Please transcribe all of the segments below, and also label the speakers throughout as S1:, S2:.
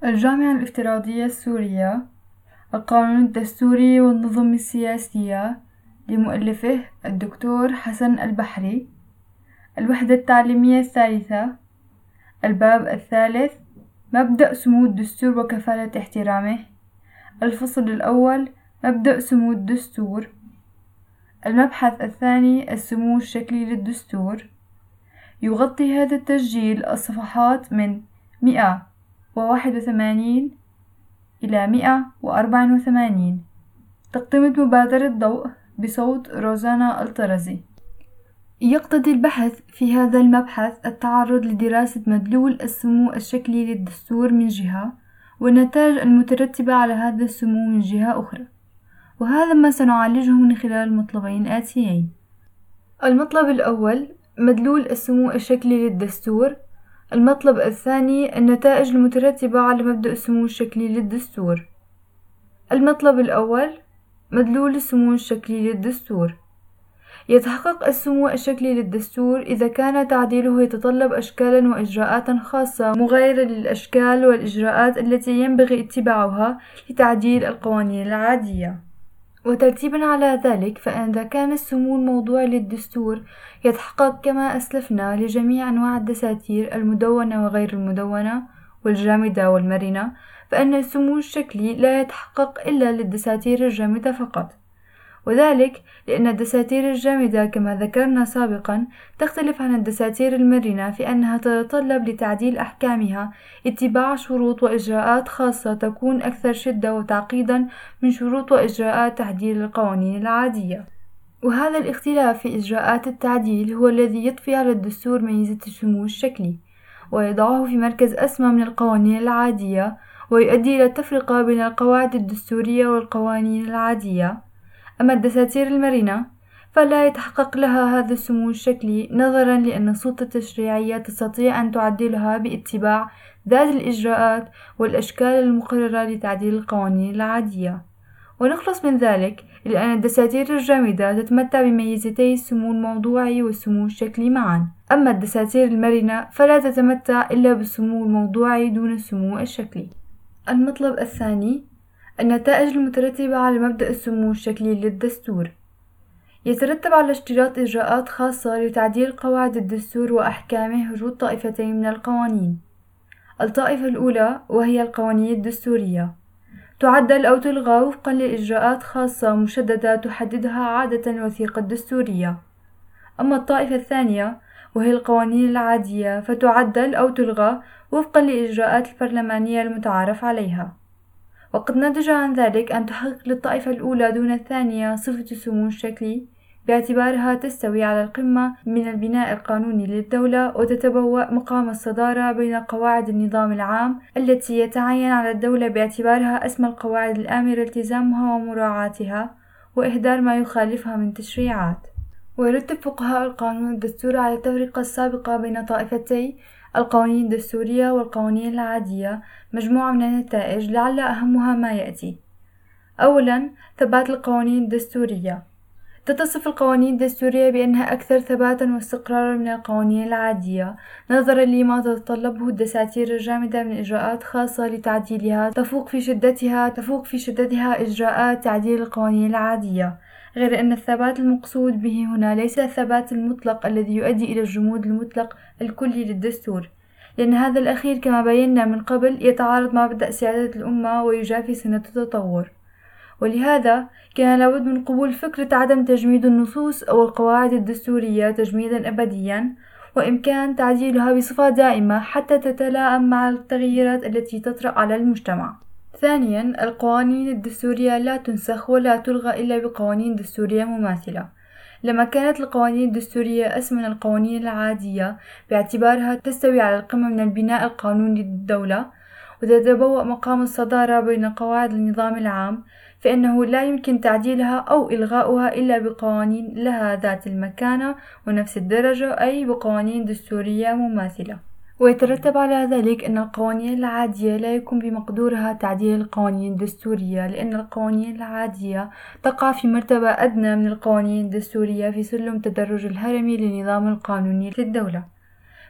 S1: الجامعة الافتراضية السورية، القانون الدستوري والنظم السياسية، لمؤلفه الدكتور حسن البحري. الوحدة التعليمية الثالثة، الباب الثالث، مبدأ سمو الدستور وكفالة احترامه. الفصل الأول، مبدأ سمو الدستور. المبحث الثاني، السمو الشكلي للدستور. يغطي هذا التسجيل الصفحات من 181 إلى 184. تقدمت مبادرة ضوء بصوت روزانا الطرزي. يقتضي البحث في هذا المبحث التعرض لدراسة مدلول السمو الشكلي للدستور من جهة، والنتائج المترتبة على هذا السمو من جهة أخرى، وهذا ما سنعالجه من خلال المطلبين الآتيين. المطلب الأول، مدلول السمو الشكلي للدستور. المطلب الثاني، النتائج المترتبة على مبدأ السمو الشكلي للدستور. المطلب الأول، مدلول السمو الشكلي للدستور. يتحقق السمو الشكلي للدستور إذا كان تعديله يتطلب أشكالا وإجراءات خاصة مغايرة للأشكال والإجراءات التي ينبغي اتباعها لتعديل القوانين العادية. وترتيبا على ذلك، فإذا كان السمو الموضوعي للدستور يتحقق كما أسلفنا لجميع أنواع الدساتير المدونة وغير المدونة والجامدة والمرنة، فإن السمو الشكلي لا يتحقق إلا للدساتير الجامدة فقط، وذلك لأن الدساتير الجامدة كما ذكرنا سابقا تختلف عن الدساتير المرنة في أنها تتطلب لتعديل أحكامها اتباع شروط وإجراءات خاصة تكون أكثر شدة وتعقيدا من شروط وإجراءات تعديل القوانين العادية. وهذا الاختلاف في إجراءات التعديل هو الذي يضفي على الدستور ميزة السمو الشكلي، ويضعه في مركز أسمى من القوانين العادية، ويؤدي إلى التفرقة بين القواعد الدستورية والقوانين العادية. أما الدساتير المرنة فلا يتحقق لها هذا السمو الشكلي، نظرا لأن السلطة التشريعية تستطيع أن تعدلها باتباع ذات الإجراءات والأشكال المقررة لتعديل القوانين العادية. ونخلص من ذلك إلى أن الدساتير الجامدة تتمتع بميزتي السمو الموضوعي والسمو الشكلي معا، أما الدساتير المرنة فلا تتمتع إلا بالسمو الموضوعي دون السمو الشكلي. المطلب الثاني، النتائج المترتبة على مبدأ السمو الشكلي للدستور. يترتب على اشتراط إجراءات خاصة لتعديل قواعد الدستور وأحكامه وجود طائفتين من القوانين. الطائفة الأولى وهي القوانين الدستورية، تعدل أو تلغى وفقا لإجراءات خاصة مشددة تحددها عادة الوثيقة الدستورية. أما الطائفة الثانية وهي القوانين العادية، فتعدل أو تلغى وفقا لإجراءات البرلمانية المتعارف عليها. وقد نتج عن ذلك أن تحقق للطائفة الأولى دون الثانية صفة السمو الشكلي، باعتبارها تستوي على القمة من البناء القانوني للدولة، وتتبوأ مقام الصدارة بين قواعد النظام العام التي يتعين على الدولة باعتبارها أسمى القواعد الآمرة التزامها ومراعاتها، وإهدار ما يخالفها من تشريعات. ويرتب فقهاء القانون الدستوري على التفرقة السابقة بين طائفتي القوانين الدستورية والقوانين العادية مجموعة من النتائج، لعل أهمها ما يأتي. أولا، ثبات القوانين الدستورية. تتصف القوانين الدستورية بأنها أكثر ثباتا واستقرارا من القوانين العادية، نظرا لما تتطلبه الدساتير الجامدة من إجراءات خاصة لتعديلها تفوق في شدتها إجراءات تعديل القوانين العادية. غير أن الثبات المقصود به هنا ليس الثبات المطلق الذي يؤدي إلى الجمود المطلق الكلي للدستور، لأن هذا الأخير كما بينا من قبل يتعارض مع مبدأ سيادة الأمة ويجافي سنة التطور. ولهذا كان لابد من قبول فكرة عدم تجميد النصوص أو القواعد الدستورية تجميدا أبديا، وإمكان تعديلها بصفة دائمة حتى تتلائم مع التغييرات التي تطرأ على المجتمع. ثانيا، القوانين الدستورية لا تنسخ ولا تلغى إلا بقوانين دستورية مماثلة. لما كانت القوانين الدستورية أسمى من القوانين العادية باعتبارها تستوي على القمة من البناء القانوني للدولة، وتتبوأ مقام الصدارة بين قواعد النظام العام، فإنه لا يمكن تعديلها أو إلغاؤها إلا بقوانين لها ذات المكانة ونفس الدرجة، أي بقوانين دستورية مماثلة. ويترتب على ذلك أن القوانين العادية لا يكون بمقدورها تعديل القوانين الدستورية، لأن القوانين العادية تقع في مرتبة أدنى من القوانين الدستورية في سلم تدرج الهرمي للنظام القانوني للدولة.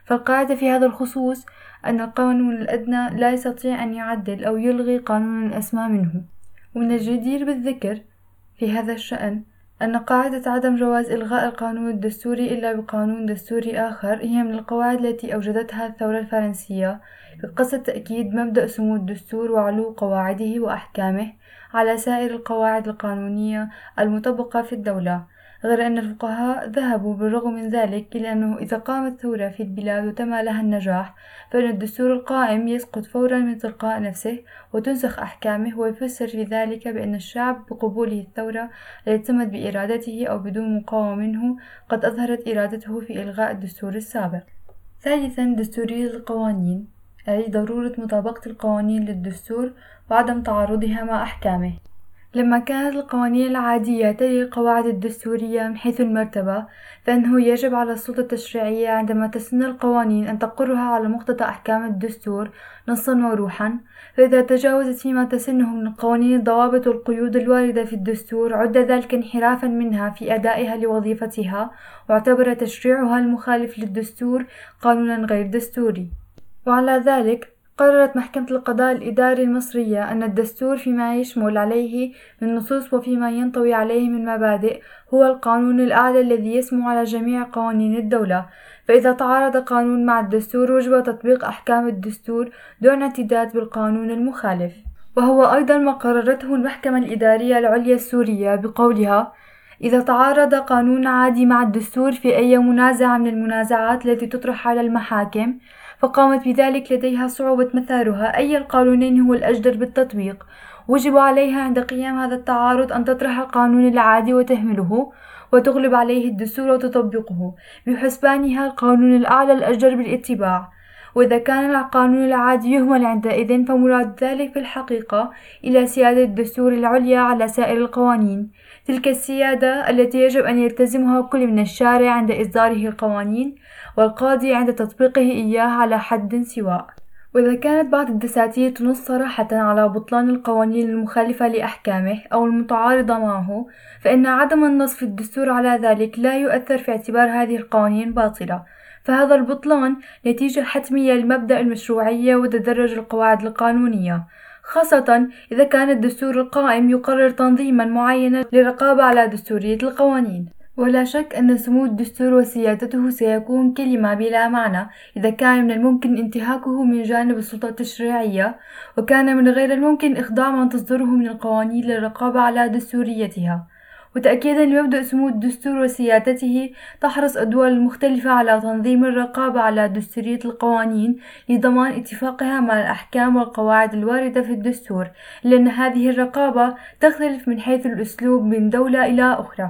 S1: فالقاعدة في هذا الخصوص أن القانون الأدنى لا يستطيع أن يعدل أو يلغي قانون أسمى منه. ومن الجدير بالذكر في هذا الشأن أن قاعدة عدم جواز إلغاء القانون الدستوري إلا بقانون دستوري آخر هي من القواعد التي أوجدتها الثورة الفرنسية بقصد تأكيد مبدأ سمو الدستور وعلو قواعده وأحكامه على سائر القواعد القانونية المطبقة في الدولة. غير أن الفقهاء ذهبوا بالرغم من ذلك إلى أنه إذا قامت ثورة في البلاد وتم لها النجاح فإن الدستور القائم يسقط فورا من تلقاء نفسه وتنسخ أحكامه، ويفسر في ذلك بأن الشعب بقبوله الثورة التي تمت بإرادته أو بدون مقاومة منه قد أظهرت إرادته في إلغاء الدستور السابق. ثالثا، دستورية القوانين، أي ضرورة مطابقة القوانين للدستور وعدم تعارضها مع أحكامه. لما كانت القوانين العادية تلي القواعد الدستورية من حيث المرتبة، فإنه يجب على السلطة التشريعية عندما تسن القوانين أن تقرها على مقتضى أحكام الدستور نصا وروحا، فإذا تجاوزت فيما تسنه من القوانين الضوابط والقيود الواردة في الدستور عد ذلك انحرافا منها في أدائها لوظيفتها، واعتبر تشريعها المخالف للدستور قانونا غير دستوري. وعلى ذلك قررت محكمة القضاء الإداري المصرية أن الدستور فيما يشمل عليه من نصوص وفيما ينطوي عليه من مبادئ هو القانون الأعلى الذي يسمو على جميع قوانين الدولة، فإذا تعارض قانون مع الدستور وجب تطبيق أحكام الدستور دون اعتداد بالقانون المخالف. وهو أيضا ما قررته المحكمة الإدارية العليا السورية بقولها: إذا تعارض قانون عادي مع الدستور في أي منازعة من المنازعات التي تطرح على المحاكم فقامت بذلك لديها صعوبة مثارها أي القانونين هو الأجدر بالتطبيق، وجب عليها عند قيام هذا التعارض أن تطرح القانون العادي وتهمله وتغلب عليه الدستور وتطبقه، بحسبانها القانون الأعلى الأجدر بالاتباع. وإذا كان القانون العادي يهمل عندئذ فمراد ذلك في الحقيقة إلى سيادة الدستور العليا على سائر القوانين، تلك السيادة التي يجب أن يلتزمها كل من الشارع عند إصداره القوانين والقاضي عند تطبيقه إياه على حد سواء. وإذا كانت بعض الدساتير تنص صراحة على بطلان القوانين المخالفة لأحكامه أو المتعارضة معه، فإن عدم النص في الدستور على ذلك لا يؤثر في اعتبار هذه القوانين باطلة، فهذا البطلان نتيجة حتمية لمبدأ المشروعية وتدرج القواعد القانونية، خاصة إذا كان الدستور القائم يقرر تنظيما معينا للرقابة على دستورية القوانين. ولا شك أن سمو الدستور وسيادته سيكون كلمة بلا معنى إذا كان من الممكن انتهاكه من جانب السلطة التشريعية، وكان من غير الممكن إخضاع ما تصدره من القوانين للرقابة على دستوريتها. وتأكيدا لمبدأ سمو الدستور وسيادته، تحرص الدول المختلفة على تنظيم الرقابة على دستورية القوانين لضمان اتفاقها مع الأحكام والقواعد الواردة في الدستور، لأن هذه الرقابة تختلف من حيث الأسلوب من دولة إلى أخرى.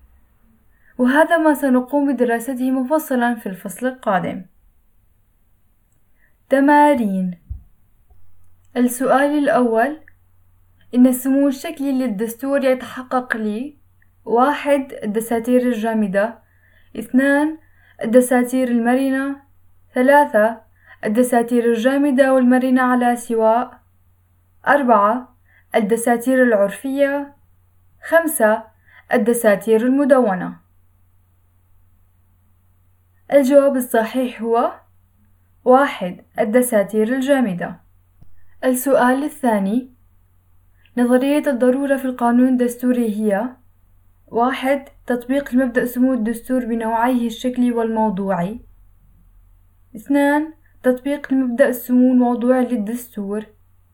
S1: وهذا ما سنقوم بدراسته مفصلا في الفصل القادم. تمارين. السؤال الأول: إن السمو الشكلي للدستور يتحقق لي: 1. الدساتير الجامدة، 2. الدساتير المرنة، 3. الدساتير الجامدة والمرنة على سواء، 4. الدساتير العرفية، 5. الدساتير المدونة. الجواب الصحيح هو 1. الدساتير الجامدة. السؤال الثاني: نظرية الضرورة في القانون الدستوري هي: 1. تطبيق المبدأ سمو الدستور بنوعيه الشكلي والموضوعي، 2. تطبيق المبدأ السمو الموضوعي للدستور،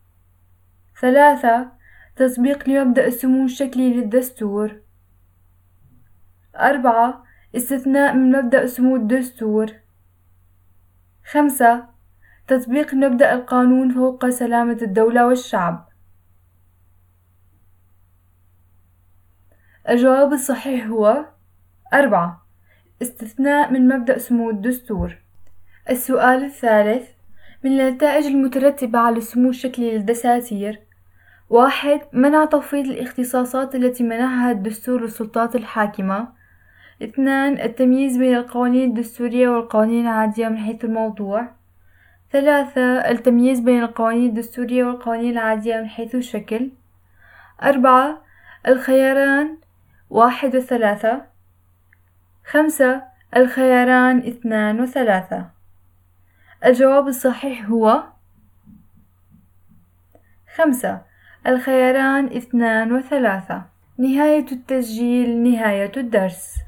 S1: 3. تطبيق لمبدأ السمو الشكلي للدستور، 4. استثناء من مبدأ سمو الدستور، 5. تطبيق مبدأ القانون فوق سلامة الدولة والشعب. الجواب الصحيح هو 4. استثناء من مبدأ سمو الدستور. السؤال الثالث: من النتائج المترتبة على السمو الشكلي للدساتير: 1. منع تفويض الاختصاصات التي منحها الدستور للسلطات الحاكمة، 2. التمييز بين القوانين الدستورية والقوانين العادية من حيث الموضوع، 3. التمييز بين القوانين الدستورية والقوانين العادية من حيث الشكل، 4. الخياران 1 و3، 5. الخياران 2 و3. الجواب الصحيح هو 5. الخياران 2 و3. نهاية التسجيل، نهاية الدرس.